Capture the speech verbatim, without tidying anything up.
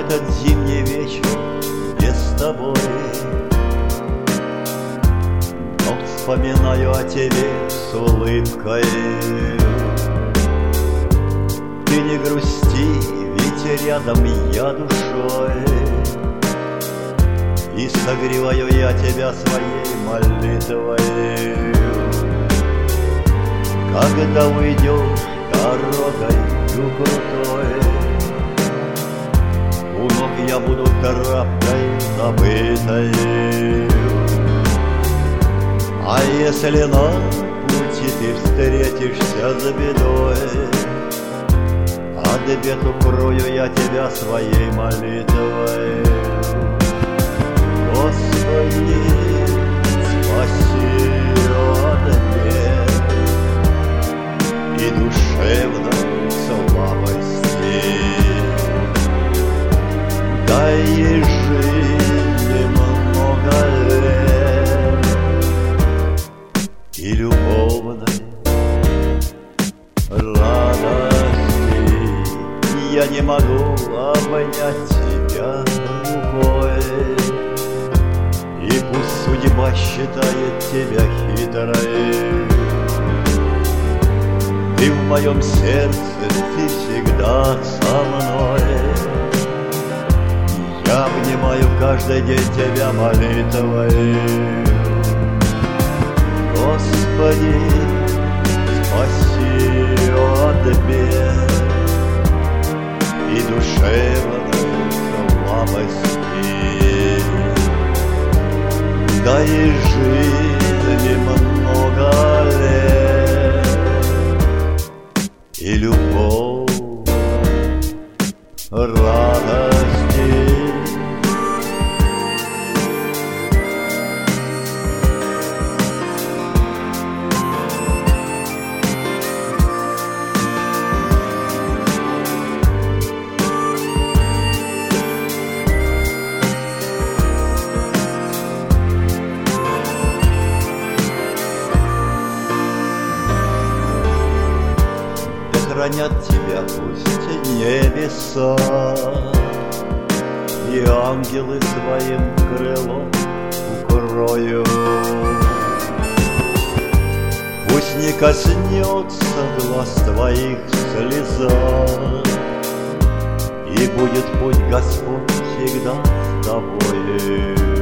этот зимний вечер не с тобой, но вспоминаю о тебе с улыбкой. Ты не грусти, ведь рядом я душой, и согреваю я тебя своей молитвой. Когда уйдешь дорогою крутой, у ног я буду тропкой забытой. А если на пути ты встретишься с бедой, от бед укрою я тебя своей молитвой. Господи, спаси от бед и душевной слабости. Дай ей жизни много лет и любовной радости. Я не могу обнять тебя рукой, и пусть судьба считает тебя хитрой. Ты в моем сердце, ты всегда со мной. Я обнимаю каждый день тебя молитвой. Господи, спаси от бед и душевной слабости. Дай жизни много лет и любовь радости. Хранят тебя пусть небеса, и ангелы своим крылом укроют. Пусть не коснется глаз твоих слеза, и будет путь Господь всегда с тобою.